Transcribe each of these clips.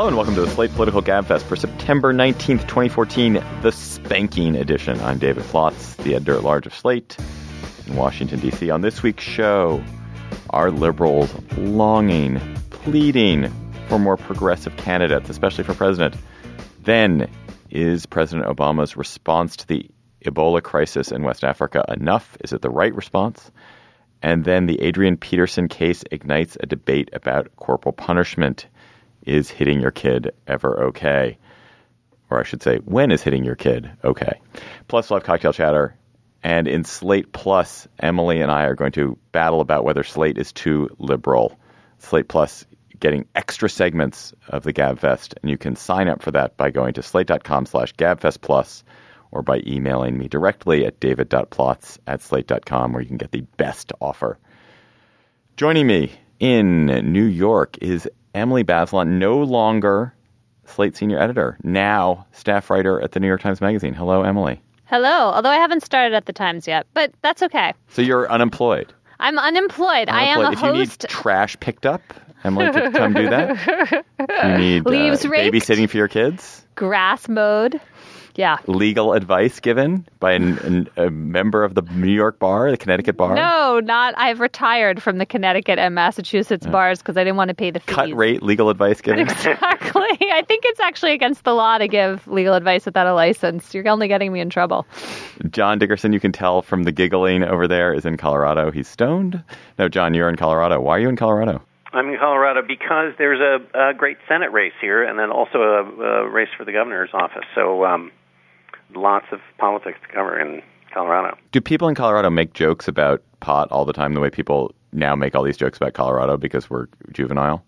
Hello and welcome to the Slate Political Gabfest for September 19th, 2014, the spanking edition. I'm David Plotz, the editor-at-large of Slate in Washington, D.C. On this week's show, are liberals longing, pleading for more progressive candidates, especially for president? Then, is President Obama's response to the Ebola crisis in West Africa enough? Is it the right response? And then the Adrian Peterson case ignites a debate about corporal punishment. Is hitting your kid ever okay? Or I should say, when is hitting your kid okay? Plus, we'll have cocktail chatter. And in Slate Plus, Emily and I are going to battle about whether Slate is too liberal. Slate Plus getting extra segments of the Gabfest. And you can sign up for that by going to slate.com/GabfestPlus or by emailing me directly at david.plotz@slate.com, where you can get the best offer. Joining me in New York is Emily Bazelon, no longer Slate senior editor, now staff writer at the New York Times Magazine. Hello, Emily. Hello, although I haven't started at the Times yet, but that's okay. So you're unemployed? I'm unemployed. I am a host. If you need trash picked up, Emily could come do that. You need leaves raked, babysitting for your kids? Grass mowed. Yeah. Legal advice given by a member of the New York bar, the Connecticut bar? No, not. I've retired from the Connecticut and Massachusetts bars because I didn't want to pay the fees. Cut rate legal advice given? Exactly. I think it's actually against the law to give legal advice without a license. You're only getting me in trouble. John Dickerson, you can tell from the giggling over there, is in Colorado. He's stoned. No, John, you're in Colorado. Why are you in Colorado? I'm in Colorado because there's a great Senate race here and then also a race for the governor's office. So, lots of politics to cover in Colorado. Do people in Colorado make jokes about pot all the time the way people now make all these jokes about Colorado because we're juvenile?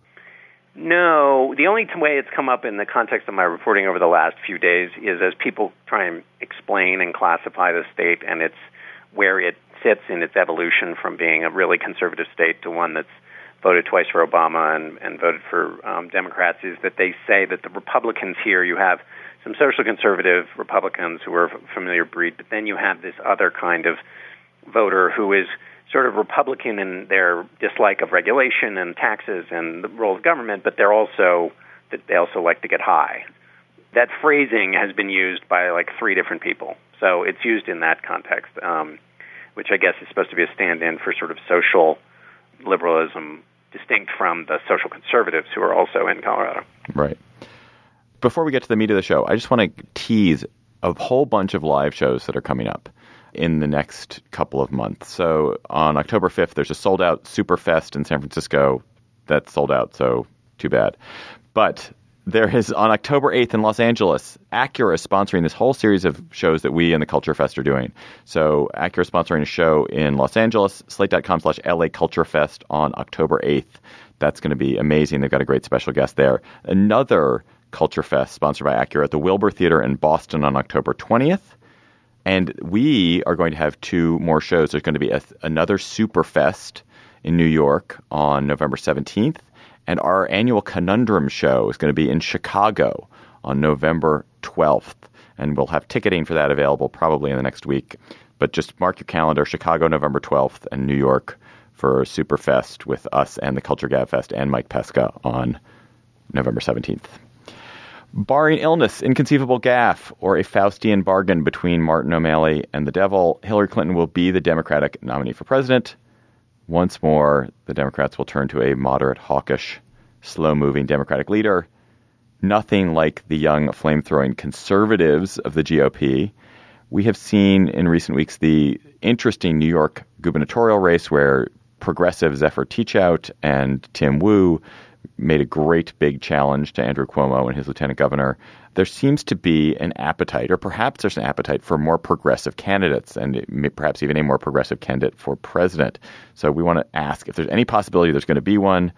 No. The only way it's come up in the context of my reporting over the last few days is as people try and explain and classify the state and its where it sits in its evolution from being a really conservative state to one that's voted twice for Obama and voted for Democrats, is that they say that the Republicans here, you have some social conservative Republicans who are a familiar breed, but then you have this other kind of voter who is sort of Republican in their dislike of regulation and taxes and the role of government, but they also like to get high. That phrasing has been used by like three different people, so it's used in that context, which I guess is supposed to be a stand-in for sort of social liberalism, distinct from the social conservatives who are also in Colorado. Right. Before we get to the meat of the show, I just want to tease a whole bunch of live shows that are coming up in the next couple of months. So on October 5th, there's a sold-out Superfest in San Francisco. That's sold out, so too bad. But there is, on October 8th in Los Angeles, Acura is sponsoring this whole series of shows that we and the Culture Fest are doing. So Acura is sponsoring a show in Los Angeles, slate.com/LA Culture Fest on October 8th. That's going to be amazing. They've got a great special guest there. Another Culture Fest sponsored by Acura at the Wilbur Theater in Boston on October 20th. And we are going to have two more shows. There's going to be another Superfest in New York on November 17th. And our annual Conundrum show is going to be in Chicago on November 12th. And we'll have ticketing for that available probably in the next week. But just mark your calendar, Chicago, November 12th, and New York for Superfest with us and the Culture Gabfest and Mike Pesca on November 17th. Barring illness, inconceivable gaffe, or a Faustian bargain between Martin O'Malley and the devil, Hillary Clinton will be the Democratic nominee for president. Once more, the Democrats will turn to a moderate, hawkish, slow-moving Democratic leader. Nothing like the young, flame-throwing conservatives of the GOP. We have seen in recent weeks the interesting New York gubernatorial race where progressive Zephyr Teachout and Tim Wu made a great big challenge to Andrew Cuomo and his lieutenant governor. There seems to be an appetite, or perhaps there's an appetite for more progressive candidates and perhaps even a more progressive candidate for president. So we want to ask if there's any possibility there's going to be one,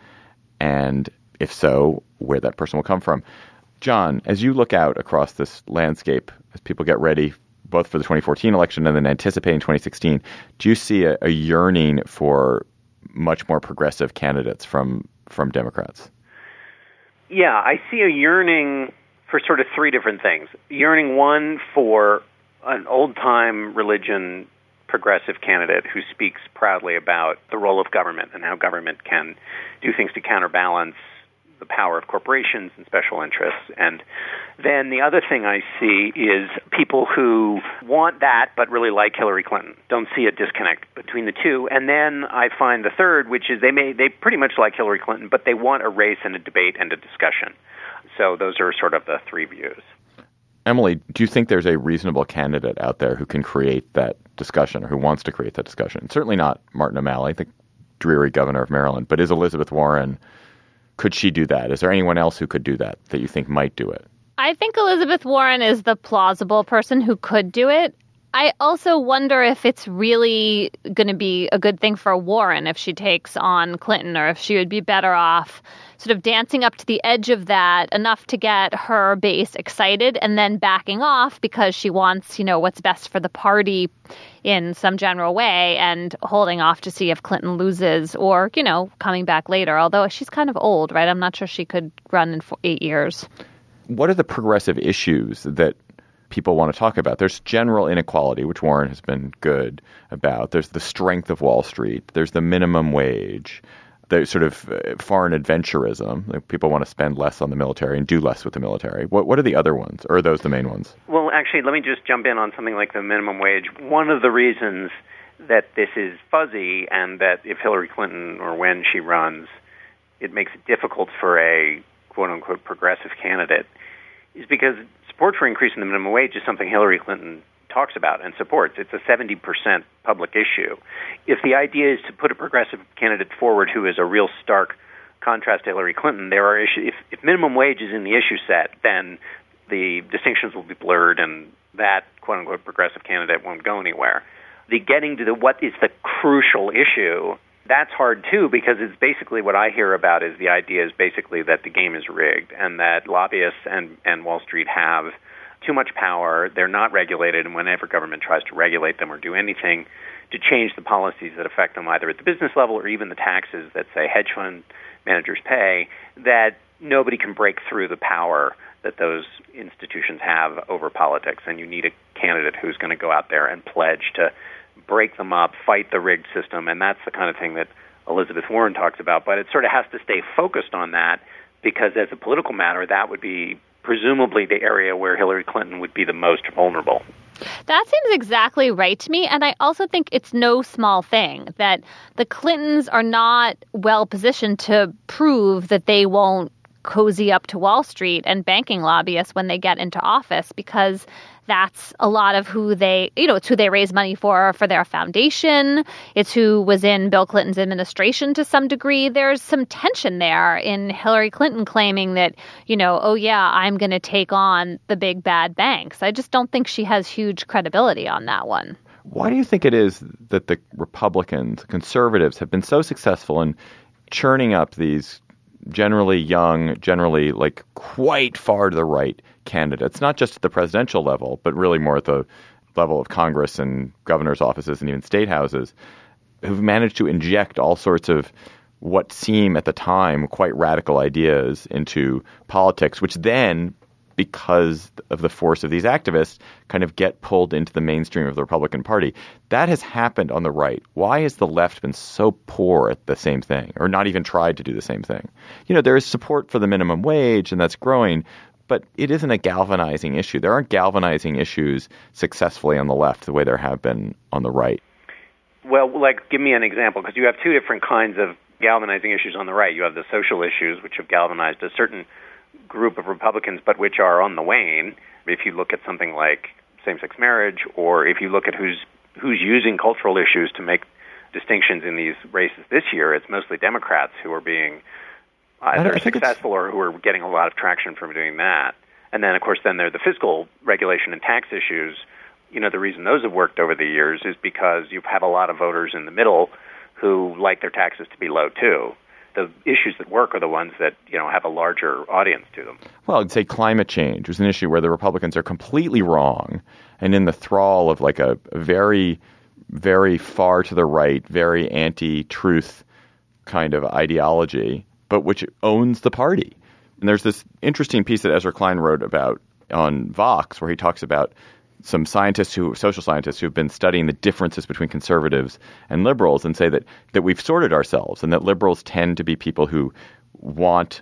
and if so, where that person will come from. John, as you look out across this landscape, as people get ready both for the 2014 election and then anticipating 2016, do you see a yearning for much more progressive candidates from Democrats? Yeah, I see a yearning for sort of three different things. Yearning, one, for an old-time religion progressive candidate who speaks proudly about the role of government and how government can do things to counterbalance the power of corporations and special interests. And then the other thing I see is people who want that but really like Hillary Clinton, don't see a disconnect between the two. And then I find the third, which is they pretty much like Hillary Clinton, but they want a race and a debate and a discussion. So those are sort of the three views. Emily, do you think there's a reasonable candidate out there who can create that discussion or who wants to create that discussion? Certainly not Martin O'Malley, the dreary governor of Maryland, but is Elizabeth Warren, could she do that? Is there anyone else who could do that you think might do it? I think Elizabeth Warren is the plausible person who could do it. I also wonder if it's really going to be a good thing for Warren if she takes on Clinton, or if she would be better off sort of dancing up to the edge of that enough to get her base excited and then backing off because she wants, what's best for the party in some general way, and holding off to see if Clinton loses, or, coming back later. Although she's kind of old, right? I'm not sure she could run in 8 years. What are the progressive issues that people want to talk about? There's general inequality, which Warren has been good about. There's the strength of Wall Street. There's the minimum wage. There's sort of foreign adventurism. Like people want to spend less on the military and do less with the military. What are the other ones? Or are those the main ones? Well, actually, let me just jump in on something like the minimum wage. One of the reasons that this is fuzzy, and that if Hillary Clinton, or when she runs, it makes it difficult for a quote-unquote progressive candidate, is because support for increasing the minimum wage is something Hillary Clinton talks about and supports. It's a 70% public issue. If the idea is to put a progressive candidate forward who is a real stark contrast to Hillary Clinton, there are issues. If minimum wage is in the issue set, then the distinctions will be blurred, and that quote-unquote progressive candidate won't go anywhere. The getting to what is the crucial issue, that's hard too, because it's basically what I hear about is the idea is basically that the game is rigged and that lobbyists and Wall Street have too much power. They're not regulated, and whenever government tries to regulate them or do anything to change the policies that affect them either at the business level or even the taxes that, say, hedge fund managers pay, that nobody can break through the power that those institutions have over politics. And you need a candidate who's going to go out there and pledge to break them up, fight the rigged system, and that's the kind of thing that Elizabeth Warren talks about. But it sort of has to stay focused on that, because as a political matter, that would be presumably the area where Hillary Clinton would be the most vulnerable. That seems exactly right to me. And I also think it's no small thing that the Clintons are not well positioned to prove that they won't cozy up to Wall Street and banking lobbyists when they get into office, because that's a lot of who they, it's who they raise money for their foundation. It's who was in Bill Clinton's administration to some degree. There's some tension there in Hillary Clinton claiming that, I'm going to take on the big bad banks. I just don't think she has huge credibility on that one. Why do you think it is that the Republicans, conservatives, have been so successful in churning up these generally young, generally quite far to the right candidates, not just at the presidential level, but really more at the level of Congress and governor's offices and even state houses, who've managed to inject all sorts of what seem at the time quite radical ideas into politics, which then, because of the force of these activists, kind of get pulled into the mainstream of the Republican Party. That has happened on the right. Why has the left been so poor at the same thing, or not even tried to do the same thing? There is support for the minimum wage, and that's growing, but it isn't a galvanizing issue. There aren't galvanizing issues successfully on the left the way there have been on the right. Well, give me an example, because you have two different kinds of galvanizing issues on the right. You have the social issues, which have galvanized a certain group of Republicans, but which are on the wane. If you look at something like same-sex marriage, or if you look at who's using cultural issues to make distinctions in these races this year, it's mostly Democrats who are being either successful or who are getting a lot of traction from doing that. And then, of course, there are the fiscal regulation and tax issues. The reason those have worked over the years is because you have a lot of voters in the middle who like their taxes to be low, too. The issues that work are the ones that, have a larger audience to them. Well, I'd say climate change was an issue where the Republicans are completely wrong and in the thrall of a very, very far to the right, very anti-truth kind of ideology, but which owns the party. And there's this interesting piece that Ezra Klein wrote about on Vox, where he talks about some social scientists who've been studying the differences between conservatives and liberals, and say that we've sorted ourselves, and that liberals tend to be people who want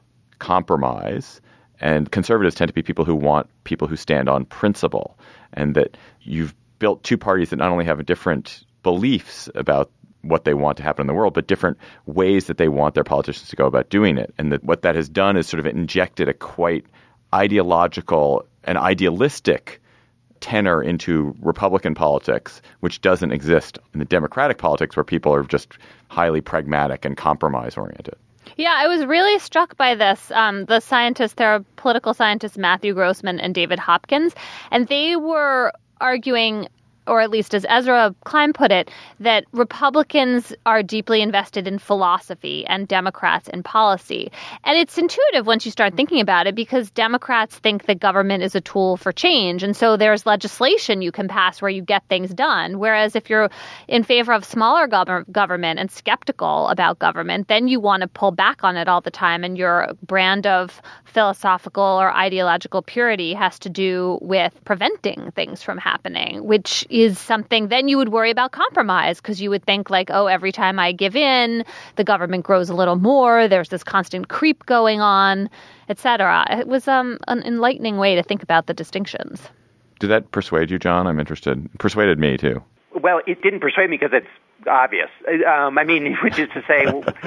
compromise. And conservatives tend to be people who stand on principle, and that you've built two parties that not only have different beliefs about what they want to happen in the world, but different ways that they want their politicians to go about doing it. And that what that has done is sort of injected a quite ideological and idealistic tenor into Republican politics, which doesn't exist in the Democratic politics, where people are just highly pragmatic and compromise-oriented. Yeah, I was really struck by this. The scientists, there are political scientists Matthew Grossman and David Hopkins, and they were arguing, or at least as Ezra Klein put it, that Republicans are deeply invested in philosophy and Democrats in policy. And it's intuitive once you start thinking about it, because Democrats think that government is a tool for change. And so there's legislation you can pass where you get things done. Whereas if you're in favor of smaller government and skeptical about government, then you want to pull back on it all the time. And your brand of philosophical or ideological purity has to do with preventing things from happening, which is something then you would worry about compromise, because you would think like, oh, every time I give in, the government grows a little more. There's this constant creep going on, et cetera. It was an enlightening way to think about the distinctions. Did that persuade you, John? I'm interested. It persuaded me, too. Well, it didn't persuade me because it's obvious. Which is to say...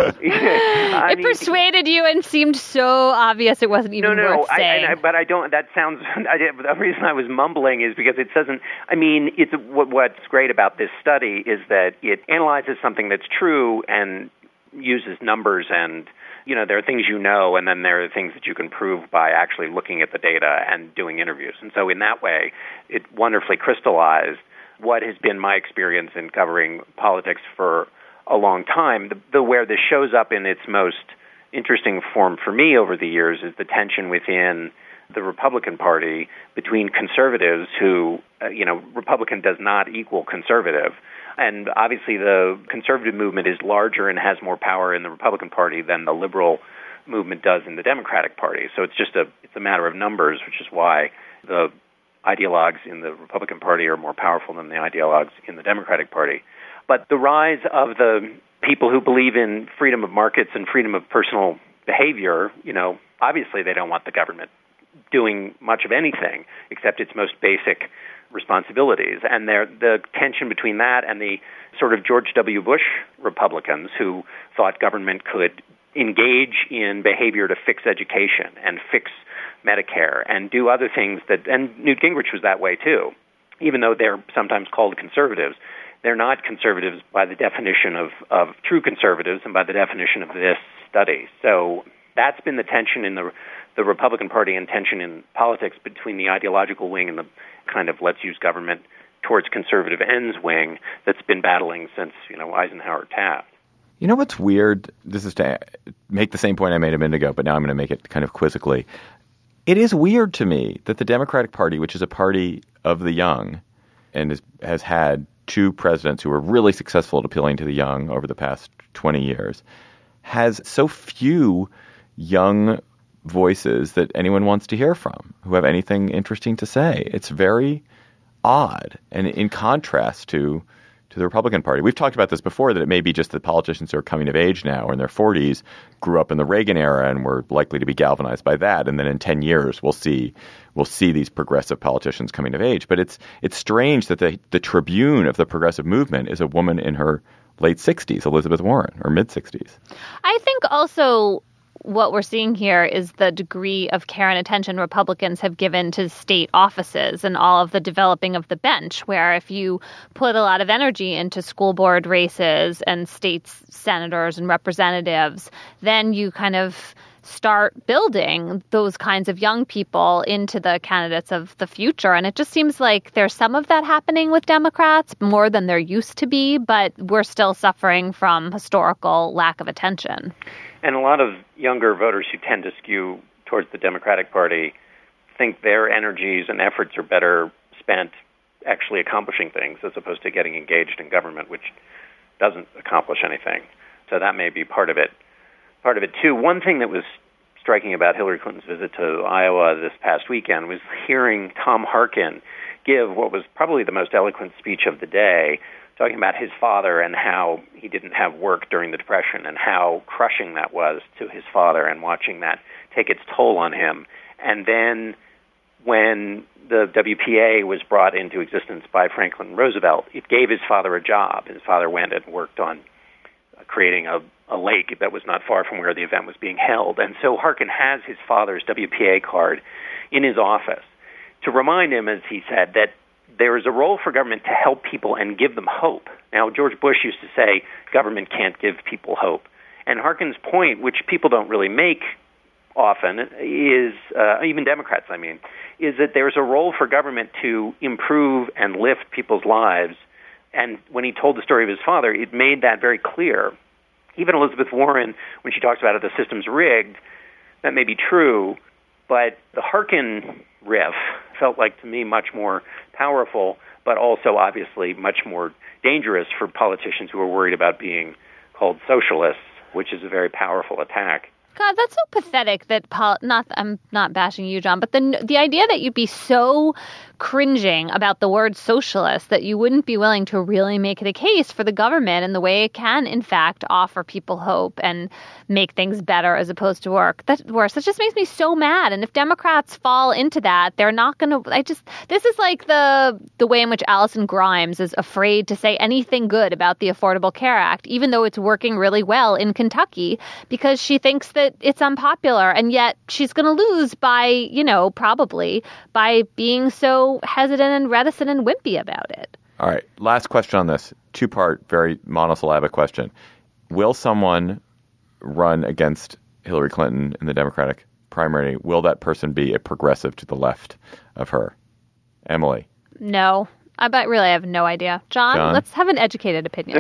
it persuaded you and seemed so obvious it wasn't even worth saying. But I don't... That sounds... the reason I was mumbling is because it doesn't... it's what's great about this study is that it analyzes something that's true and uses numbers and... there are things and then there are things that you can prove by actually looking at the data and doing interviews. And so in that way, it wonderfully crystallized what has been my experience in covering politics for a long time. Where this shows up in its most interesting form for me over the years is the tension within the Republican Party between conservatives who, Republican does not equal conservative. And obviously the conservative movement is larger and has more power in the Republican Party than the liberal movement does in the Democratic Party. So it's a matter of numbers, which is why the ideologues in the Republican Party are more powerful than the ideologues in the Democratic Party. But the rise of the people who believe in freedom of markets and freedom of personal behavior, obviously they don't want the government doing much of anything except its most basic responsibilities. And the tension between that and the sort of George W. Bush Republicans who thought government could engage in behavior to fix education and fix Medicare and do other things and Newt Gingrich was that way too. Even though they're sometimes called conservatives, they're not conservatives by the definition of true conservatives and by the definition of this study. So that's been the tension in the Republican Party and tension in politics between the ideological wing and the kind of let's use government towards conservative ends wing that's been battling since, Eisenhower Taft. You know what's weird? This is to make the same point I made a minute ago, but now I'm going to make it kind of quizzically. It is weird to me that the Democratic Party, which is a party of the young and has had two presidents who were really successful at appealing to the young over the past 20 years, has so few young voices that anyone wants to hear from who have anything interesting to say. It's very odd and in contrast to the Republican Party. We've talked about this before, that it may be just that politicians who are coming of age now or in their 40s grew up in the Reagan era and were likely to be galvanized by that. And then in 10 years, we'll see these progressive politicians coming of age. But it's strange that the tribune of the progressive movement is a woman in her late 60s, Elizabeth Warren, or mid-60s. I think also what we're seeing here is the degree of care and attention Republicans have given to state offices and all of the developing of the bench, where if you put a lot of energy into school board races and states, senators and representatives, then you kind of start building those kinds of young people into the candidates of the future. And it just seems like there's some of that happening with Democrats more than there used to be, but we're still suffering from historical lack of attention. And a lot of younger voters who tend to skew towards the Democratic Party think their energies and efforts are better spent actually accomplishing things as opposed to getting engaged in government, which doesn't accomplish anything. So that may be part of it. Part of it, too. One thing that was striking about Hillary Clinton's visit to Iowa this past weekend was hearing Tom Harkin give what was probably the most eloquent speech of the day, talking about his father and how he didn't have work during the Depression and how crushing that was to his father, and watching that take its toll on him. And then when the WPA was brought into existence by Franklin Roosevelt, it gave his father a job. His father went and worked on creating a lake that was not far from where the event was being held. And so Harkin has his father's WPA card in his office to remind him, as he said, that there is a role for government to help people and give them hope. Now, George Bush used to say government can't give people hope. And Harkin's point, which people don't really make often, is, even Democrats, I mean, is that there's a role for government to improve and lift people's lives. And when he told the story of his father, it made that very clear. Even Elizabeth Warren, when she talks about it, the system's rigged, that may be true, but the Harkin riff felt like, to me, much more powerful, but also obviously much more dangerous for politicians who are worried about being called socialists, which is a very powerful attack. God, that's so pathetic that I'm not bashing you, John, but the idea that you'd be so cringing about the word socialist that you wouldn't be willing to really make it a case for the government and the way it can, in fact, offer people hope and make things better as opposed to worse. That just makes me so mad. And if Democrats fall into that, they're not going to. This is like the way in which Alison Grimes is afraid to say anything good about the Affordable Care Act, even though it's working really well in Kentucky, because she thinks that it's unpopular, and yet she's going to lose by, probably by being so hesitant and reticent and wimpy about it. All right. Last question on this. Two-part, very monosyllabic question. Will someone run against Hillary Clinton in the Democratic primary? Will that person be a progressive to the left of her? Emily? No. I really have no idea. John, let's have an educated opinion.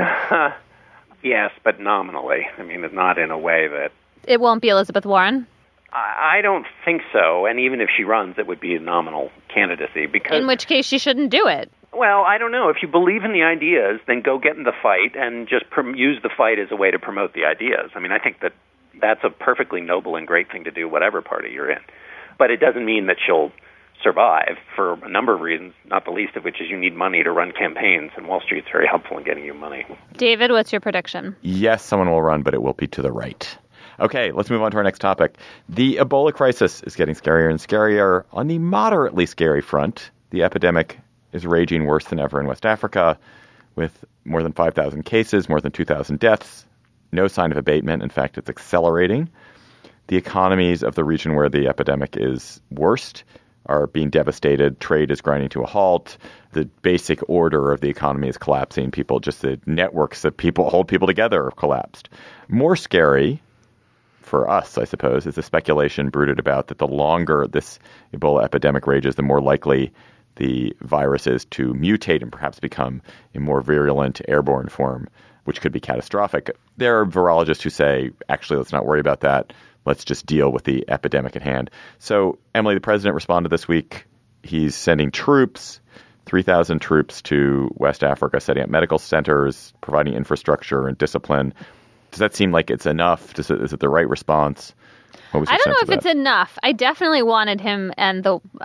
Yes, but nominally. I mean, not in a way that... It won't be Elizabeth Warren? I don't think so. And even if she runs, it would be a nominal candidacy. Because, in which case she shouldn't do it. Well, I don't know. If you believe in the ideas, then go get in the fight and just use the fight as a way to promote the ideas. I mean, I think that that's a perfectly noble and great thing to do, whatever party you're in. But it doesn't mean that she'll survive for a number of reasons, not the least of which is you need money to run campaigns, and Wall Street's very helpful in getting you money. David, what's your prediction? Yes, someone will run, but it will be to the right. Okay, let's move on to our next topic. The Ebola crisis is getting scarier and scarier. On the moderately scary front, the epidemic is raging worse than ever in West Africa, with more than 5,000 cases, more than 2,000 deaths, no sign of abatement. In fact, it's accelerating. The economies of the region where the epidemic is worst are being devastated. Trade is grinding to a halt. The basic order of the economy is collapsing. The networks that hold people together have collapsed. More scary for us, I suppose, is the speculation brooded about that the longer this Ebola epidemic rages, the more likely the virus is to mutate and perhaps become a more virulent airborne form, which could be catastrophic. There are virologists who say, actually, let's not worry about that. Let's just deal with the epidemic at hand. So, Emily, the president responded this week. He's sending troops, 3,000 troops to West Africa, setting up medical centers, providing infrastructure and discipline. Does that seem like it's enough? Is it the right response? I don't know if it's enough. I definitely wanted him and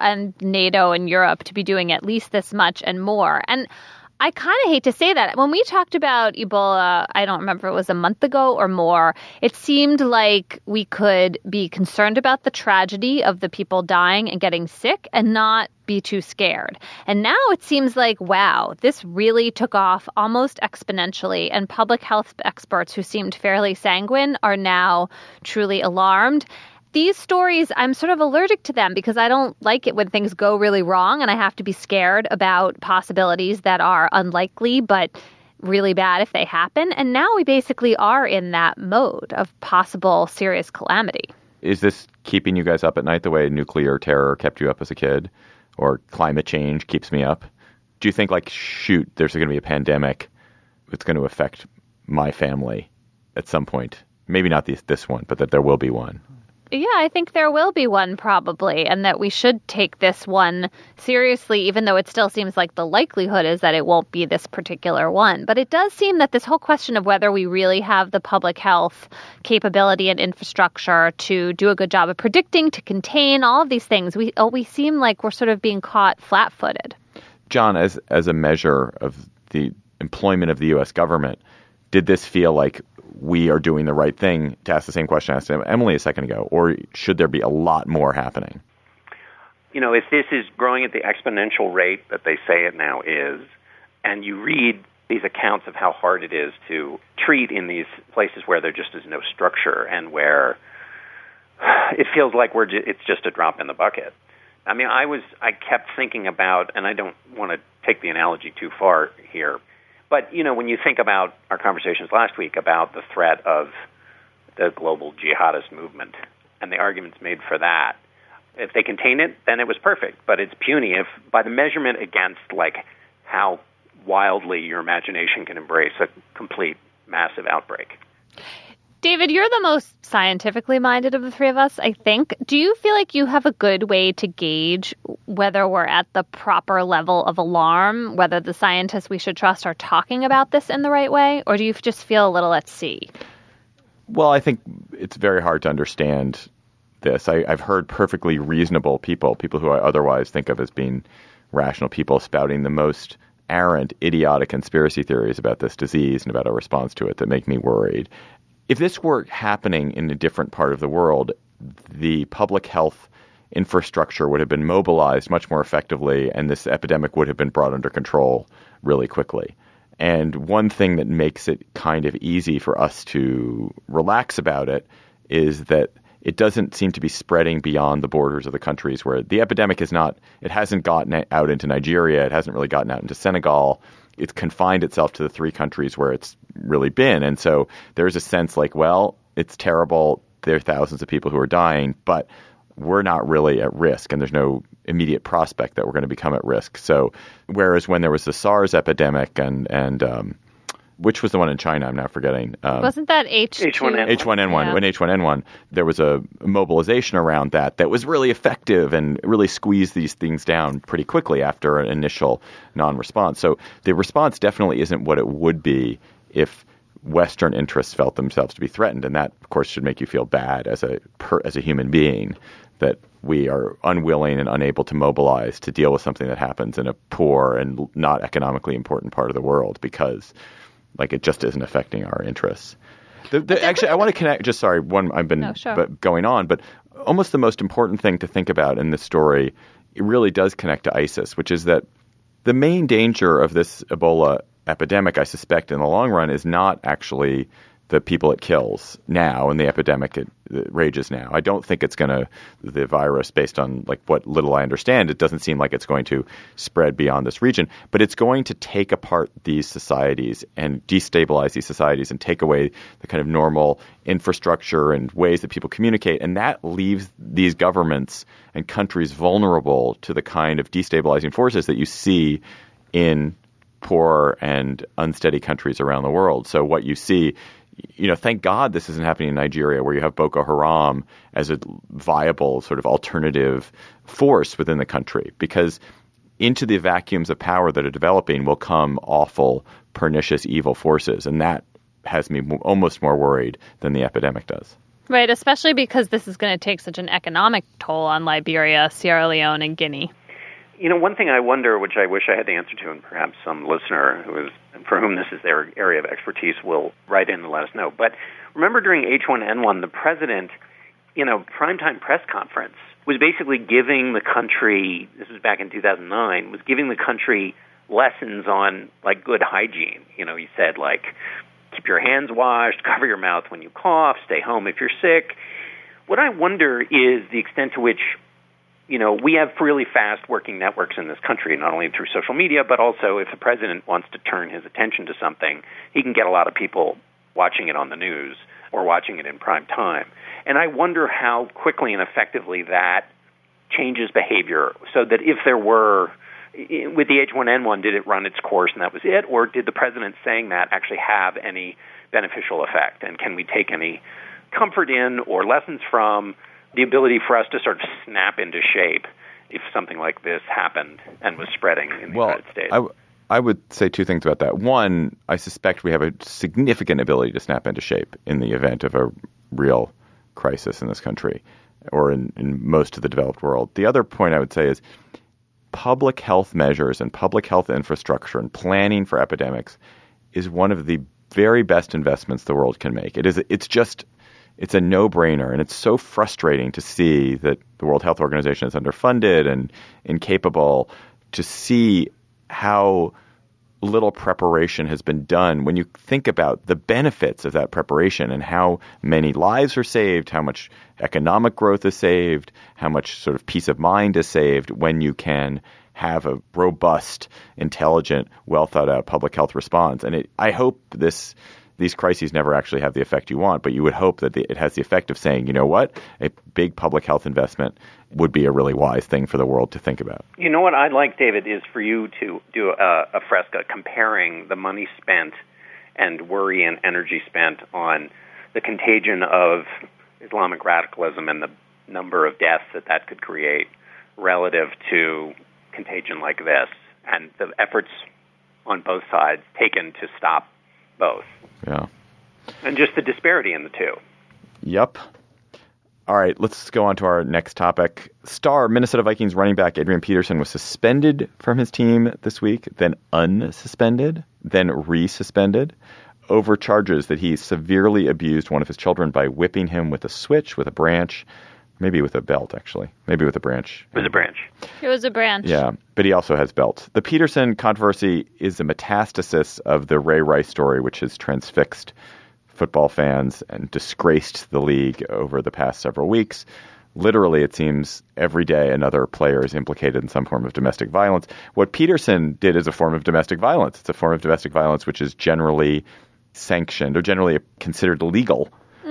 NATO and Europe to be doing at least this much and more. And I kind of hate to say that. When we talked about Ebola, I don't remember if it was a month ago or more, it seemed like we could be concerned about the tragedy of the people dying and getting sick and not be too scared. And now it seems like, wow, this really took off almost exponentially. And public health experts who seemed fairly sanguine are now truly alarmed. These stories, I'm sort of allergic to them because I don't like it when things go really wrong and I have to be scared about possibilities that are unlikely but really bad if they happen. And now we basically are in that mode of possible serious calamity. Is this keeping you guys up at night the way nuclear terror kept you up as a kid, or climate change keeps me up? Do you think, like, shoot, there's going to be a pandemic that's going to affect my family at some point? Maybe not this one, but that there will be one. Yeah, I think there will be one probably, and that we should take this one seriously, even though it still seems like the likelihood is that it won't be this particular one. But it does seem that this whole question of whether we really have the public health capability and infrastructure to do a good job of predicting, to contain all of these things, we seem like we're sort of being caught flat-footed. John, as a measure of the employment of the U.S. government, did this feel like we are doing the right thing, to ask the same question I asked Emily a second ago, or should there be a lot more happening? If this is growing at the exponential rate that they say it now is, and you read these accounts of how hard it is to treat in these places where there just is no structure and where it feels like it's just a drop in the bucket. I mean, I kept thinking about, and I don't want to take the analogy too far here, but, when you think about our conversations last week about the threat of the global jihadist movement and the arguments made for that, if they contain it, then it was perfect. But it's puny if by the measurement against, how wildly your imagination can embrace a complete massive outbreak. David, you're the most scientifically minded of the three of us, I think. Do you feel like you have a good way to gauge whether we're at the proper level of alarm, whether the scientists we should trust are talking about this in the right way, or do you just feel a little at sea? Well, I think it's very hard to understand this. I've heard perfectly reasonable people who I otherwise think of as being rational people, spouting the most errant, idiotic conspiracy theories about this disease and about our response to it that make me worried. If this were happening in a different part of the world, the public health infrastructure would have been mobilized much more effectively, and this epidemic would have been brought under control really quickly. And one thing that makes it kind of easy for us to relax about it is that it doesn't seem to be spreading beyond the borders of the countries where the epidemic it hasn't gotten out into Nigeria. It hasn't really gotten out into Senegal. It's confined itself to the three countries where it's really been. And so there's a sense it's terrible. There are thousands of people who are dying, but we're not really at risk, and there's no immediate prospect that we're going to become at risk. So whereas when there was the SARS epidemic and which was the one in China? I'm now forgetting. Wasn't that H1N1? H1N1. Yeah. When H1N1, there was a mobilization around that was really effective and really squeezed these things down pretty quickly after an initial non-response. So the response definitely isn't what it would be if Western interests felt themselves to be threatened. And that, of course, should make you feel bad as a human being, that we are unwilling and unable to mobilize to deal with something that happens in a poor and not economically important part of the world because it just isn't affecting our interests. Actually, I want to connect. Just sorry, I've been going on, but almost the most important thing to think about in this story, it really does connect to ISIS, which is that the main danger of this Ebola epidemic, I suspect, in the long run, is not actually the people it kills now and the epidemic it rages now. I don't think it's the virus, based on what little I understand, it doesn't seem like it's going to spread beyond this region, but it's going to take apart these societies and destabilize these societies and take away the kind of normal infrastructure and ways that people communicate. And that leaves these governments and countries vulnerable to the kind of destabilizing forces that you see in poor and unsteady countries around the world. So what you see, thank God this isn't happening in Nigeria, where you have Boko Haram as a viable sort of alternative force within the country, because into the vacuums of power that are developing will come awful, pernicious, evil forces. And that has me almost more worried than the epidemic does. Right, especially because this is going to take such an economic toll on Liberia, Sierra Leone, and Guinea. One thing I wonder, which I wish I had the answer to, and perhaps some listener for whom this is their area of expertise will write in and let us know. But remember during H1N1, the president, in a primetime press conference, was basically giving the country, this was back in 2009, was giving the country lessons on, good hygiene. He said, keep your hands washed, cover your mouth when you cough, stay home if you're sick. What I wonder is the extent to which we have really fast working networks in this country, not only through social media, but also if the president wants to turn his attention to something, he can get a lot of people watching it on the news or watching it in prime time. And I wonder how quickly and effectively that changes behavior, so that if there were, with the H1N1, did it run its course and that was it, or did the president saying that actually have any beneficial effect? And can we take any comfort in or lessons from the ability for us to sort of snap into shape if something like this happened and was spreading in the United States? I would say two things about that. One, I suspect we have a significant ability to snap into shape in the event of a real crisis in this country or in most of the developed world. The other point I would say is public health measures and public health infrastructure and planning for epidemics is one of the very best investments the world can make. It's a no-brainer, and it's so frustrating to see that the World Health Organization is underfunded and incapable, to see how little preparation has been done when you think about the benefits of that preparation and how many lives are saved, how much economic growth is saved, how much sort of peace of mind is saved when you can have a robust, intelligent, well-thought-out public health response. And I hope these crises never actually have the effect you want, but you would hope that it has the effect of saying, you know what, a big public health investment would be a really wise thing for the world to think about. You know what I'd like, David, is for you to do a fresca comparing the money spent and worry and energy spent on the contagion of Islamic radicalism and the number of deaths that could create relative to contagion like this, and the efforts on both sides taken to stop both. Yeah. And just the disparity in the two. Yep. All right, let's go on to our next topic. Star Minnesota Vikings running back Adrian Peterson was suspended from his team this week, then unsuspended, then resuspended over charges that he severely abused one of his children by whipping him with a switch, with a branch, maybe with a belt, actually. Maybe with a branch. It was a branch. It was a branch. Yeah, but he also has belts. The Peterson controversy is a metastasis of the Ray Rice story, which has transfixed football fans and disgraced the league over the past several weeks. Literally, it seems every day another player is implicated in some form of domestic violence. What Peterson did is a form of domestic violence. It's a form of domestic violence which is generally sanctioned or generally considered legal.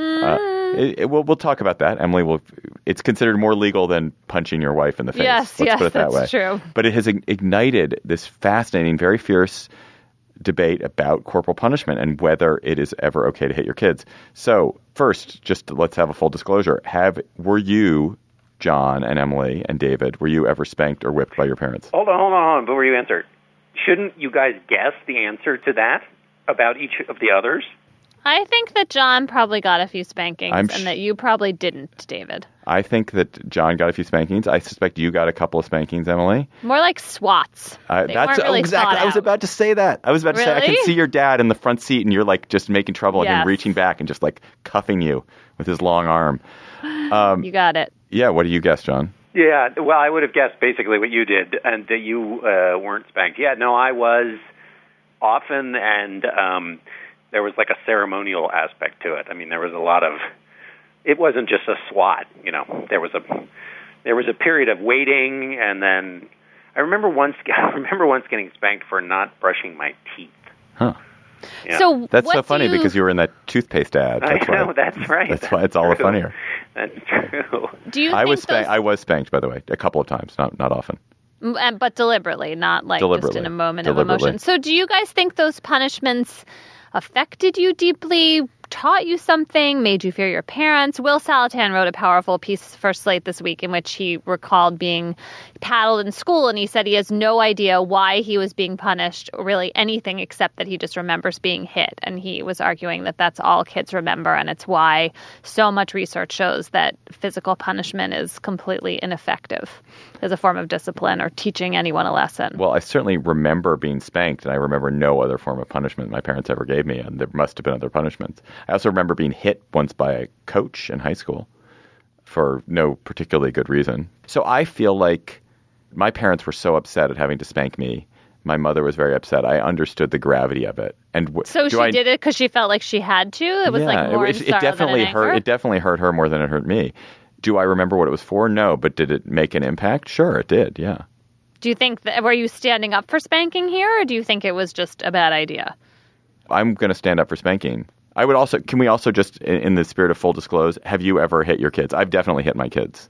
We'll talk about that, Emily. It's considered more legal than punching your wife in the face. Let's put it that way. That's true. But it has ignited this fascinating, very fierce debate about corporal punishment and whether it is ever okay to hit your kids. So first, just let's have a full disclosure. Were you, John and Emily and David, were you ever spanked or whipped by your parents? Hold on. Before you answer, shouldn't you guys guess the answer to that about each of the others? I think that John probably got a few spankings and that you probably didn't, David. I think that John got a few spankings. I suspect you got a couple of spankings, Emily. More like swats. That's really exactly. I was about to say that. I was about to say I can see your dad in the front seat, and you're like just making trouble, and him reaching back and just like cuffing you with his long arm. You got it. Yeah. What do you guess, John? Yeah. Well, I would have guessed basically what you did, and that you weren't spanked. Yeah. No, I was often, and there was like a ceremonial aspect to it. I mean, there was a lot of. It wasn't just a swat, you know. There was a period of waiting, and then I remember once getting spanked for not brushing my teeth. Huh. Yeah. So that's so funny because you were in that toothpaste ad. That's right. That's why it's all the funnier. That's true. Do you? I was spanked, by the way, a couple of times, not often. But deliberately, not like just in a moment of emotion. So do you guys think those punishments affected you deeply, taught you something, made you fear your parents? Will Salatan wrote a powerful piece for Slate this week in which he recalled being paddled in school, and he said he has no idea why he was being punished, or really anything except that he just remembers being hit. And he was arguing that that's all kids remember, and it's why so much research shows that physical punishment is completely ineffective as a form of discipline or teaching anyone a lesson. Well, I certainly remember being spanked, and I remember no other form of punishment my parents ever gave me, and there must have been other punishments. I also remember being hit once by a coach in high school for no particularly good reason. So I feel like my parents were so upset at having to spank me. My mother was very upset. I understood the gravity of it. So she did it because she felt like she had to? It was like more in sorrow definitely than in anger? It definitely hurt her more than it hurt me. Do I remember what it was for? No. But did it make an impact? Sure, it did, yeah. Do you think were you standing up for spanking here, or do you think it was just a bad idea? I'm going to stand up for spanking. I would also, can we also just, in the spirit of full disclose, have you ever hit your kids? I've definitely hit my kids.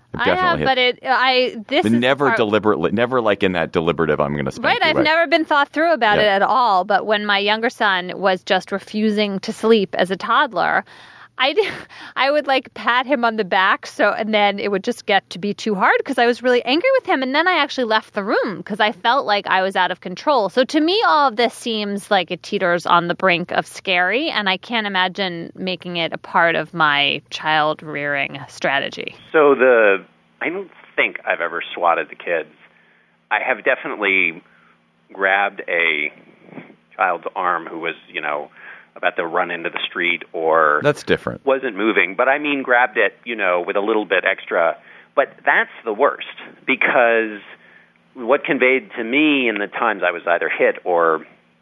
Never deliberately, never like in that deliberative, I'm going to spank you. I've never been thought through about it at all. But when my younger son was just refusing to sleep as a toddler, I would like pat him on the back, and then it would just get to be too hard because I was really angry with him, and then I actually left the room because I felt like I was out of control. So to me, all of this seems like it teeters on the brink of scary, and I can't imagine making it a part of my child rearing strategy. So I don't think I've ever swatted the kids. I have definitely grabbed a child's arm who was, about to run into the street or That's different. wasn't moving, but I mean grabbed it, with a little bit extra. But that's the worst, because what conveyed to me in the times I was either hit or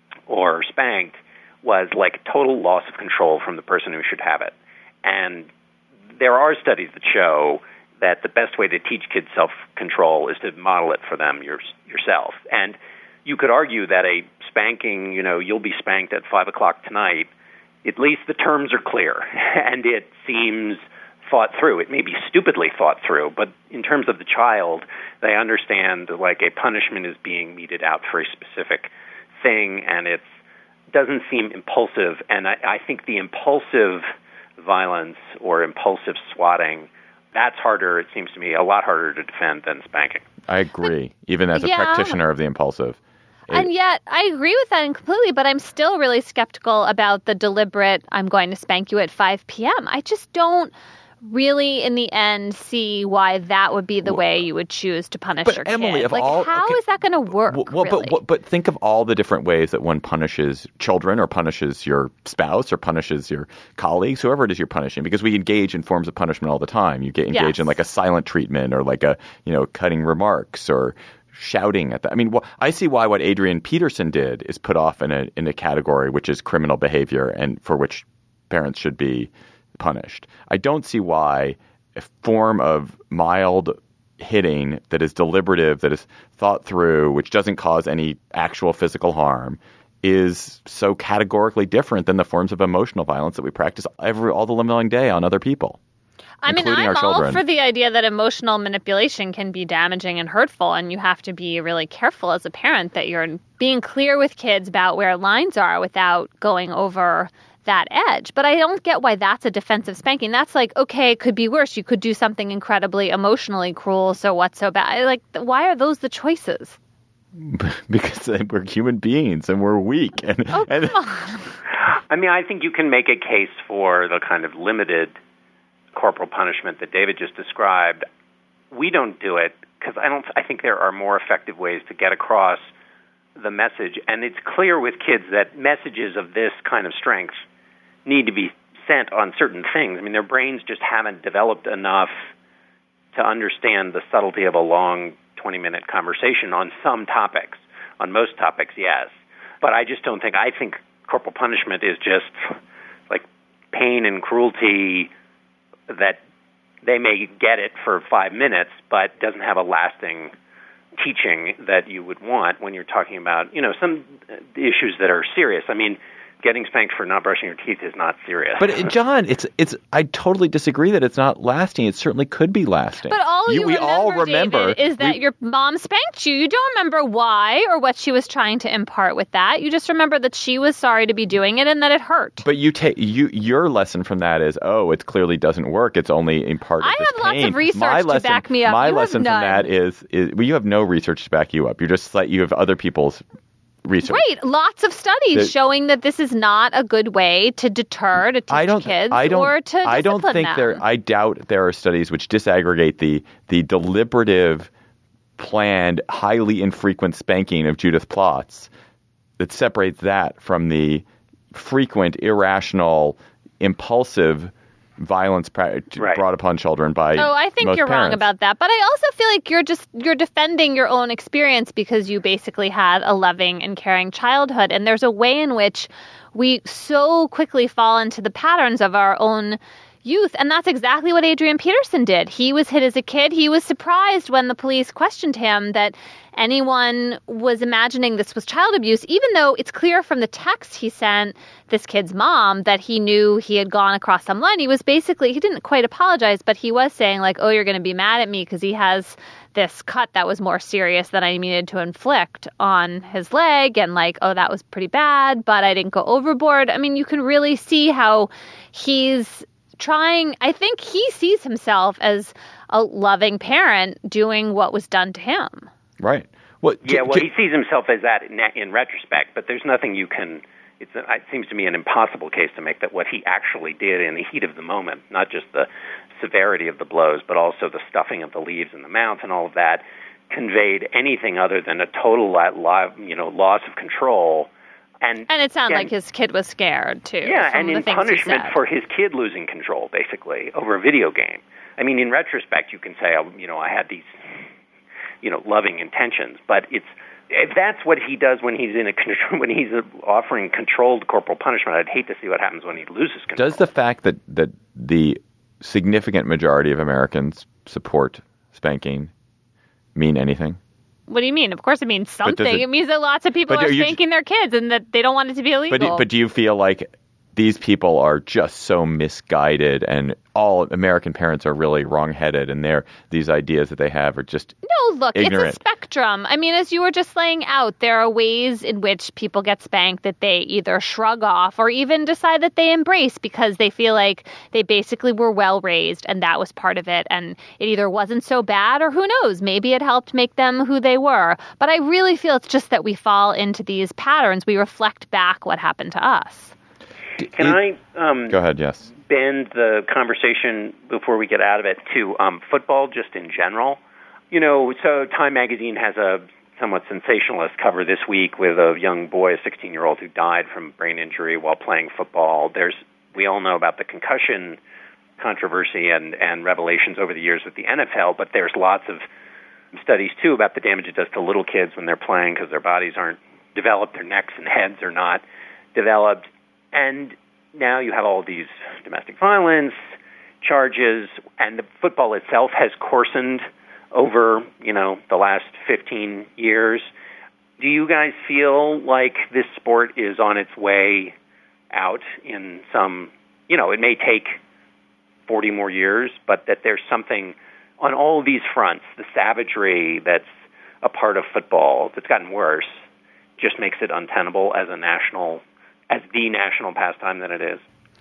spanked was like total loss of control from the person who should have it. And there are studies that show that the best way to teach kids self-control is to model it for them yourself. And you could argue that a spanking, you'll be spanked at 5 o'clock tonight, at least the terms are clear, and it seems thought through. It may be stupidly thought through, but in terms of the child, they understand like a punishment is being meted out for a specific thing, and it doesn't seem impulsive. And I think the impulsive violence or impulsive swatting, that's harder, it seems to me, a lot harder to defend than spanking. I agree, even as a practitioner of the impulsive. And yet, I agree with that completely, but I'm still really skeptical about the deliberate, I'm going to spank you at 5 p.m. I just don't really, in the end, see why that would be the way you would choose to punish your Emily, kid. How is that going to work, really? But think of all the different ways that one punishes children or punishes your spouse or punishes your colleagues, whoever it is you're punishing, because we engage in forms of punishment all the time. You get engaged in like a silent treatment or like a, cutting remarks or shouting at that. I mean, I see why what Adrian Peterson did is put off in a category which is criminal behavior and for which parents should be punished. I don't see why a form of mild hitting that is deliberative, that is thought through, which doesn't cause any actual physical harm, is so categorically different than the forms of emotional violence that we practice all the living day on other people. I mean, I'm all for the idea that emotional manipulation can be damaging and hurtful, and you have to be really careful as a parent that you're being clear with kids about where lines are without going over that edge. But I don't get why that's a defensive spanking. That's like, okay, it could be worse. You could do something incredibly emotionally cruel, so what's so bad? Like, why are those the choices? Because we're human beings and we're weak. Come on. I mean, I think you can make a case for the kind of limited corporal punishment that David just described. We don't do it because I think there are more effective ways to get across the message. And it's clear with kids that messages of this kind of strength need to be sent on certain things. I mean, their brains just haven't developed enough to understand the subtlety of a long 20-minute conversation on some topics. On most topics, yes. But I think corporal punishment is just like pain and cruelty that they may get it for 5 minutes, but doesn't have a lasting teaching that you would want when you're talking about, some issues that are serious. I mean, getting spanked for not brushing your teeth is not serious. But John, I totally disagree that it's not lasting. It certainly could be lasting. But we all remember, David, is that your mom spanked you. You don't remember why or what she was trying to impart with that. You just remember that she was sorry to be doing it and that it hurt. But your lesson from that is, it clearly doesn't work. It's only in part of this pain. I have lots of research to back me up. My lesson from that is you have no research to back you up. You're just like, you have other people's research. Right. Lots of studies showing that this is not a good way to deter, to teach kids or to discipline them. I doubt there are studies which disaggregate the deliberative, planned, highly infrequent spanking of Judith Plotz that separates that from the frequent, irrational, impulsive violence brought upon children by I think most you're parents. Wrong about that. But I also feel like you're defending your own experience because you basically had a loving and caring childhood. And there's a way in which we so quickly fall into the patterns of our own youth. And that's exactly what Adrian Peterson did. He was hit as a kid. He was surprised when the police questioned him that anyone was imagining this was child abuse, even though it's clear from the text he sent this kid's mom that he knew he had gone across some line. He didn't quite apologize, but he was saying like, you're going to be mad at me because he has this cut that was more serious than I needed to inflict on his leg. And like, that was pretty bad, but I didn't go overboard. I mean, you can really see how he's trying. I think he sees himself as a loving parent doing what was done to him. Right. He sees himself as that in retrospect, but there's nothing you can. It seems to me an impossible case to make that what he actually did in the heat of the moment, not just the severity of the blows, but also the stuffing of the leaves in the mouth and all of that, conveyed anything other than a total loss of control. And it sounded like his kid was scared, too. Yeah, and in punishment for his kid losing control, basically, over a video game. I mean, in retrospect, you can say, I had these, loving intentions. But if that's what he does when he's when he's offering controlled corporal punishment, I'd hate to see what happens when he loses control. Does the fact that the significant majority of Americans support spanking mean anything? What do you mean? Of course it means something. It means that lots of people are spanking their kids and that they don't want it to be illegal. But do you feel like these people are just so misguided and all American parents are really wrong-headed and these ideas that they have are just ignorant? It's a spectrum. I mean, as you were just laying out, there are ways in which people get spanked that they either shrug off or even decide that they embrace because they feel like they basically were well-raised and that was part of it. And it either wasn't so bad or who knows, maybe it helped make them who they were. But I really feel it's just that we fall into these patterns. We reflect back what happened to us. Can I go ahead, yes. bend the conversation before we get out of it to football just in general? So Time Magazine has a somewhat sensationalist cover this week with a young boy, a 16-year-old, who died from brain injury while playing football. We all know about the concussion controversy and revelations over the years with the NFL, but there's lots of studies, too, about the damage it does to little kids when they're playing because their bodies aren't developed, their necks and heads are not developed. And now you have all these domestic violence charges, and the football itself has coarsened over, the last 15 years. Do you guys feel like this sport is on its way out in some, it may take 40 more years, but that there's something on all of these fronts, the savagery that's a part of football that's gotten worse just makes it untenable as the national pastime that it is?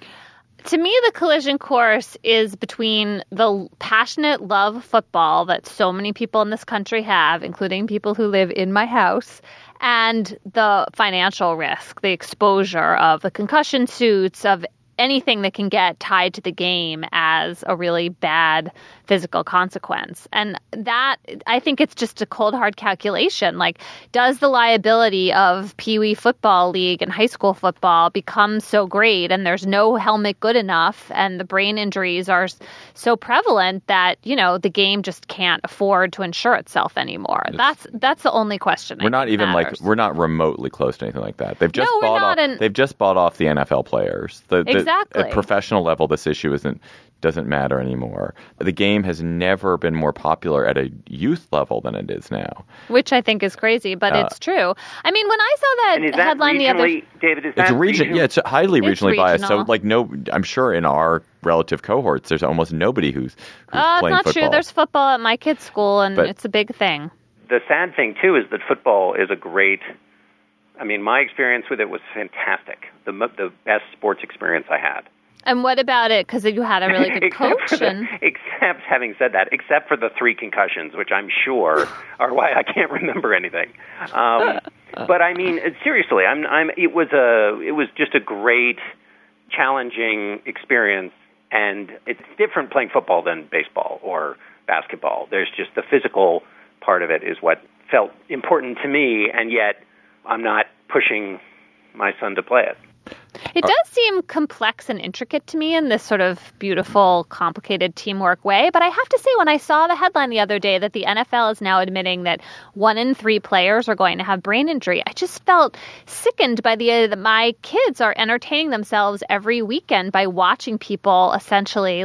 To me, the collision course is between the passionate love of football that so many people in this country have, including people who live in my house, and the financial risk, the exposure of the concussion suits, of anything that can get tied to the game as a really bad physical consequence. And that, I think it's just a cold, hard calculation. Like, does the liability of Pee Wee Football League and high school football become so great and there's no helmet good enough and the brain injuries are so prevalent that, the game just can't afford to insure itself anymore? That's the only question. We're not even matters. we're not remotely close to anything like that. They've just they've just bought off the NFL players. Exactly. At professional level, this issue doesn't matter anymore. The game has never been more popular at a youth level than it is now. Which I think is crazy, but it's true. I mean, when I saw that headline the other... David, it's regional? Yeah, it's highly regionally biased. So, I'm sure in our relative cohorts, there's almost nobody who's playing football. It's not true. There's football at my kid's school, and it's a big thing. The sad thing, too, is that football is a great... I mean, my experience with it was fantastic. The best sports experience I had. And what about it? Because you had a really good coach. Except, having said that, except for the 3 concussions, which I'm sure are why I can't remember anything. But I mean, seriously, it was just a great, challenging experience, and it's different playing football than baseball or basketball. There's just the physical part of it is what felt important to me, and yet I'm not pushing my son to play it. It does seem complex and intricate to me in this sort of beautiful, complicated teamwork way. But I have to say, when I saw the headline the other day that the NFL is now admitting that 1 in 3 players are going to have brain injury, I just felt sickened by the idea that my kids are entertaining themselves every weekend by watching people essentially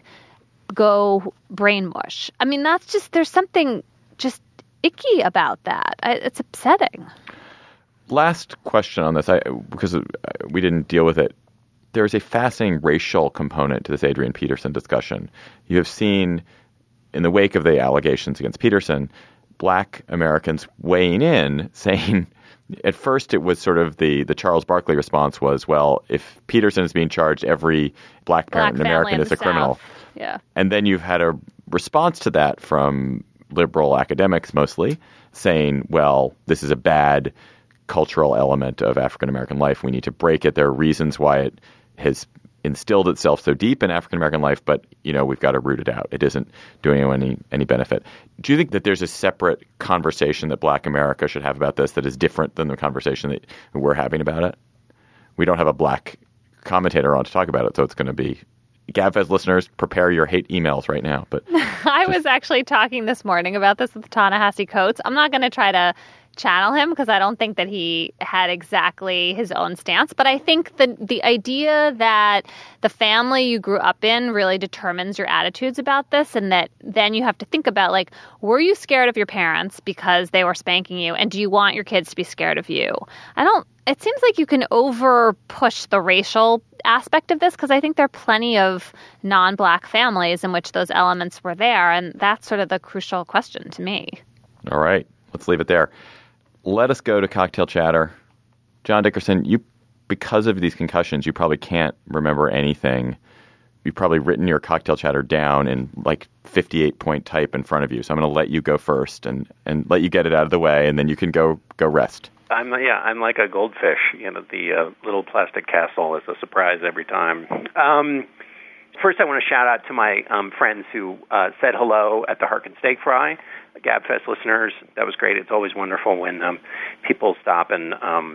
go brain mush. I mean, there's something just icky about that. It's upsetting. Last question on this, because we didn't deal with it. There's a fascinating racial component to this Adrian Peterson discussion. You have seen, in the wake of the allegations against Peterson, Black Americans weighing in, saying, at first it was sort of the Charles Barkley response was, well, if Peterson is being charged, every black parent in America is a criminal. Yeah. And then you've had a response to that from liberal academics mostly, saying, well, this is a bad cultural element of African American life. We need to break it. There are reasons why it has instilled itself so deep in African-American life, but, we've got to root it out. It isn't doing anyone any benefit. Do you think that there's a separate conversation that Black America should have about this that is different than the conversation that we're having about it? We don't have a Black commentator on to talk about it, so it's going to be... GabFest listeners, prepare your hate emails right now. But I was actually talking this morning about this with Ta-Nehisi Coates. I'm not going to try to channel him because I don't think that he had exactly his own stance. But I think the idea that the family you grew up in really determines your attitudes about this, and that then you have to think about, like, were you scared of your parents because they were spanking you, and do you want your kids to be scared of you? It seems like you can over-push the racial aspect of this because I think there are plenty of non-Black families in which those elements were there, and that's sort of the crucial question to me. All right. Let's leave it there. Let us go to cocktail chatter. John Dickerson, because of these concussions, you probably can't remember anything. You've probably written your cocktail chatter down in like 58-point type in front of you. So I'm going to let you go first and let you get it out of the way, and then you can go rest. I'm like a goldfish. The little plastic castle is a surprise every time. First, I want to shout out to my friends who said hello at the Harkin Steak Fry, GabFest listeners. That was great. It's always wonderful when people stop and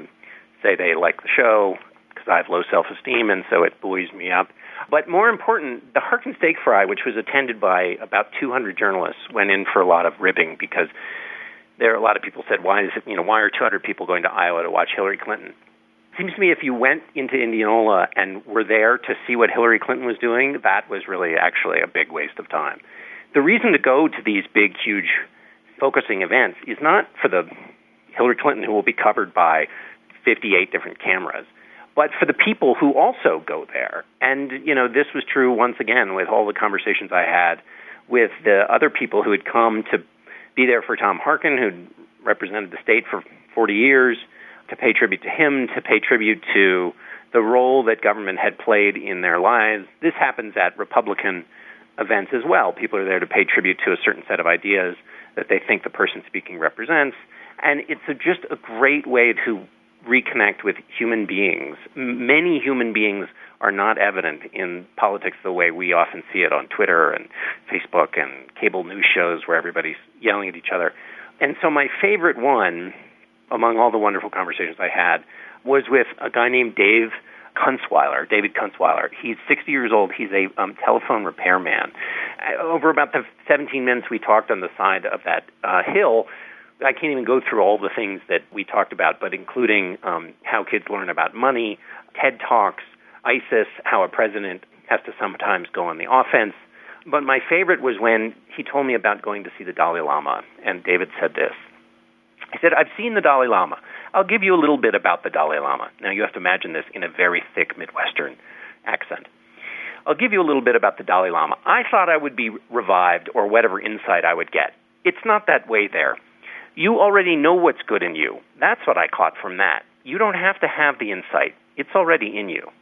say they like the show, because I have low self-esteem, and so it buoys me up. But more important, the Harkin Steak Fry, which was attended by about 200 journalists, went in for a lot of ribbing because there are a lot of people said, why are 200 people going to Iowa to watch Hillary Clinton? It seems to me if you went into Indianola and were there to see what Hillary Clinton was doing, that was really actually a big waste of time. The reason to go to these big, huge focusing events is not for the Hillary Clinton who will be covered by 58 different cameras, but for the people who also go there. And, this was true once again with all the conversations I had with the other people who had come to be there for Tom Harkin, who'd represented the state for 40 years, to pay tribute to him, to pay tribute to the role that government had played in their lives. This happens at Republican events as well. People are there to pay tribute to a certain set of ideas that they think the person speaking represents. And it's just a great way to reconnect with human beings. Many human beings are not evident in politics the way we often see it on Twitter and Facebook and cable news shows where everybody's yelling at each other. And so my favorite one, among all the wonderful conversations I had, was with a guy named David Kunstweiler. He's 60 years old. He's a telephone repairman. Over about the 17 minutes we talked on the side of that hill, I can't even go through all the things that we talked about, but including how kids learn about money, TED Talks, ISIS, how a president has to sometimes go on the offense. But my favorite was when he told me about going to see the Dalai Lama, and David said this. He said, I've seen the Dalai Lama. I'll give you a little bit about the Dalai Lama. Now, you have to imagine this in a very thick Midwestern accent. I'll give you a little bit about the Dalai Lama. I thought I would be revived or whatever insight I would get. It's not that way there. You already know what's good in you. That's what I caught from that. You don't have to have the insight. It's already in you.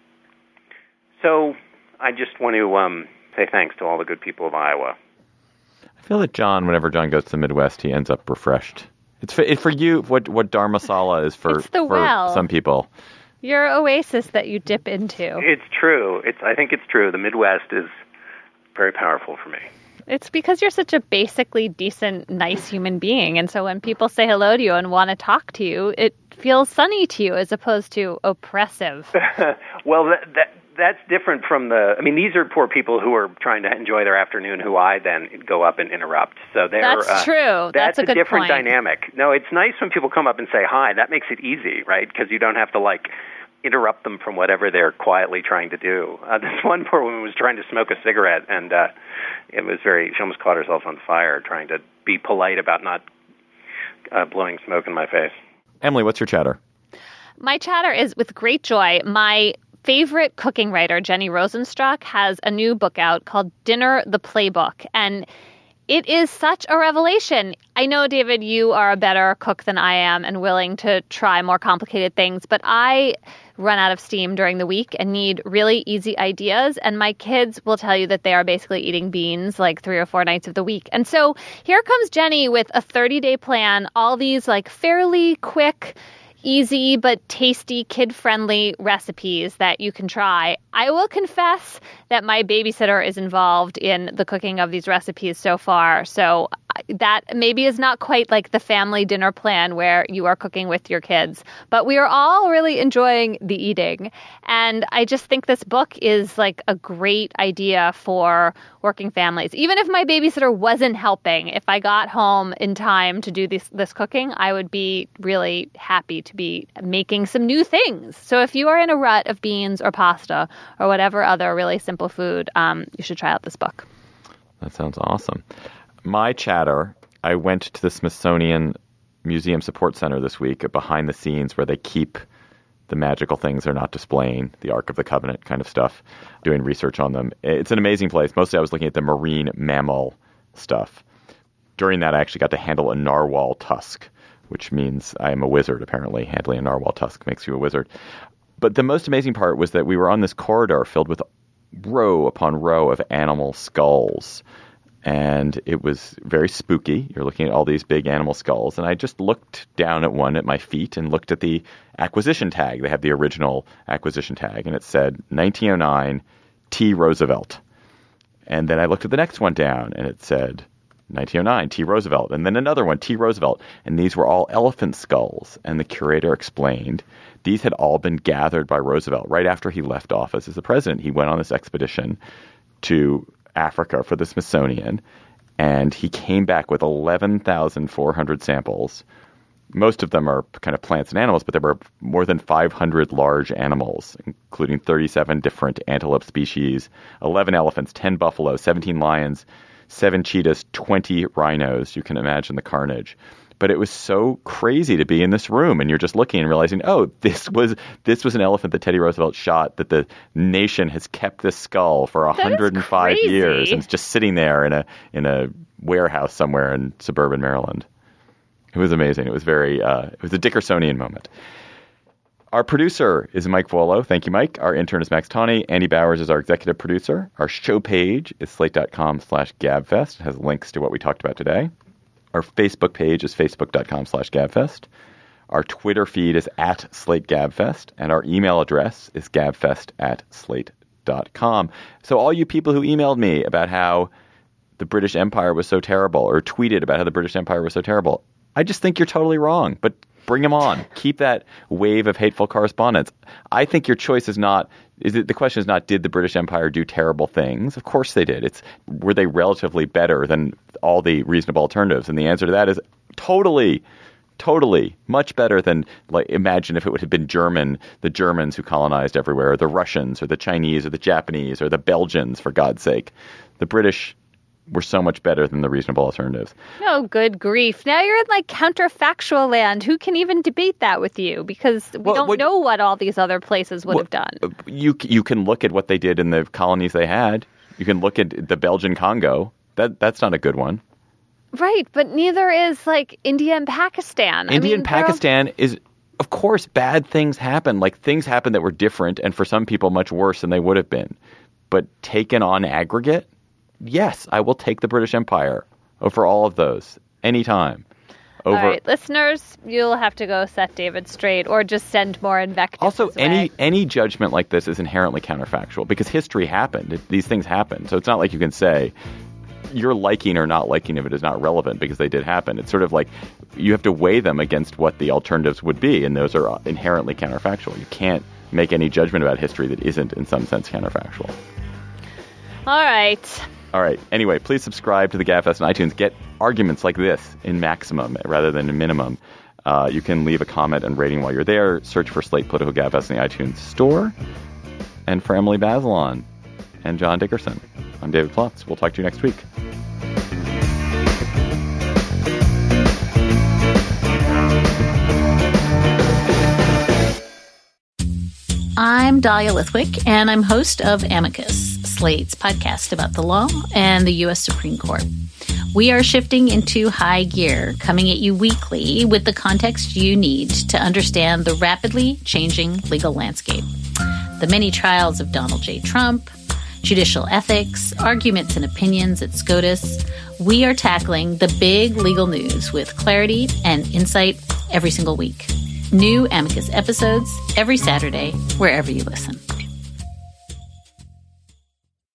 So I just want to say thanks to all the good people of Iowa. I feel that John, whenever John goes to the Midwest, he ends up refreshed. It's for you what Dharmasala is for some people. Your oasis that you dip into. It's true. I think it's true. The Midwest is very powerful for me. It's because you're such a basically decent, nice human being. And so when people say hello to you and want to talk to you, it feels sunny to you as opposed to oppressive. Well, that's different from these are poor people who are trying to enjoy their afternoon who I then go up and interrupt. So that's true. That's a good different point. Dynamic. No, it's nice when people come up and say hi. That makes it easy, right? Because you don't have to interrupt them from whatever they're quietly trying to do. This one poor woman was trying to smoke a cigarette, and it was she almost caught herself on fire trying to be polite about not blowing smoke in my face. Emily, what's your chatter? My chatter is with great joy. My favorite cooking writer, Jenny Rosenstruck, has a new book out called Dinner the Playbook, and it is such a revelation. I know, David, you are a better cook than I am and willing to try more complicated things, but I run out of steam during the week and need really easy ideas. And my kids will tell you that they are basically eating beans 3 or 4 nights of the week. And so here comes Jenny with a 30-day plan, all these fairly quick, easy but tasty, kid-friendly recipes that you can try. I will confess that my babysitter is involved in the cooking of these recipes so far, so that maybe is not quite like the family dinner plan where you are cooking with your kids. But we are all really enjoying the eating. And I just think this book is like a great idea for working families. Even if my babysitter wasn't helping, if I got home in time to do this cooking, I would be really happy to be making some new things. So if you are in a rut of beans or pasta or whatever other really simple food, you should try out this book. That sounds awesome. My chatter, I went to the Smithsonian Museum Support Center this week, behind the scenes where they keep the magical things they're not displaying, the Ark of the Covenant kind of stuff, doing research on them. It's an amazing place. Mostly I was looking at the marine mammal stuff. During that, I actually got to handle a narwhal tusk, which means I am a wizard, apparently. Handling a narwhal tusk makes you a wizard. But the most amazing part was that we were on this corridor filled with row upon row of animal skulls. And it was very spooky. You're looking at all these big animal skulls. And I just looked down at one at my feet and looked at the acquisition tag. They have the original acquisition tag. And it said 1909 T. Roosevelt. And then I looked at the next one down and it said 1909 T. Roosevelt. And then another one, T. Roosevelt. And these were all elephant skulls. And the curator explained these had all been gathered by Roosevelt right after he left office as the president. He went on this expedition to Africa for the Smithsonian, and he came back with 11,400 samples. Most of them are kind of plants and animals, but there were more than 500 large animals, including 37 different antelope species, 11 elephants, 10 buffalo, 17 lions, 7 cheetahs, 20 rhinos. You can imagine the carnage. But it was so crazy to be in this room, and you're just looking and realizing, oh, this was an elephant that Teddy Roosevelt shot, that the nation has kept this skull for 105 years, and it's just sitting there in a warehouse somewhere in suburban Maryland. It was amazing. It was it was a Dickersonian moment. Our producer is Mike Vuolo. Thank you, Mike. Our intern is Max Tawney. Andy Bowers is our executive producer. Our show page is slate.com/gabfest. It has links to what we talked about today. Our Facebook page is facebook.com/gabfest. Our Twitter feed is @SlateGabfest. And our email address is gabfest@slate.com. So all you people who emailed me about how the British Empire was so terrible, or tweeted about how the British Empire was so terrible, I just think you're totally wrong. But bring them on. Keep that wave of hateful correspondence. I think your choice is not... the question is not, did the British Empire do terrible things? Of course they did. Were they relatively better than all the reasonable alternatives? And the answer to that is totally much better than, like, imagine if it would have been the Germans who colonized everywhere, or the Russians, or the Chinese, or the Japanese, or the Belgians, for God's sake. The British were so much better than the reasonable alternatives. No, good grief. Now you're in like counterfactual land. Who can even debate that with you? Because we don't know what all these other places would have done. You can look at what they did in the colonies they had. You can look at the Belgian Congo. That's not a good one. Right, but neither is like India and Pakistan. India and Pakistan is, of course, bad things happen. Like, things happen that were different and for some people much worse than they would have been. But taken on aggregate, yes, I will take the British Empire over all of those anytime. All right, listeners, you'll have to go set David straight or just send more invectives. Also, any judgment like this is inherently counterfactual because history happened. These things happen. So it's not like you can say your liking or not liking of it is not relevant because they did happen. It's sort of like you have to weigh them against what the alternatives would be, and those are inherently counterfactual. You can't make any judgment about history that isn't, in some sense, counterfactual. All right. Anyway, please subscribe to the Gabfest on iTunes. Get arguments like this in maximum rather than in minimum. You can leave a comment and rating while you're there. Search for Slate Political Gabfest in the iTunes store. And for Emily Bazelon and John Dickerson, I'm David Plotz. We'll talk to you next week. I'm Dahlia Lithwick, and I'm host of Amicus, Slate's podcast about the law and the U.S. Supreme Court. We are shifting into high gear, coming at you weekly with the context you need to understand the rapidly changing legal landscape. The many trials of Donald J. Trump, judicial ethics, arguments and opinions at SCOTUS. We are tackling the big legal news with clarity and insight every single week. New Amicus episodes every Saturday, wherever you listen.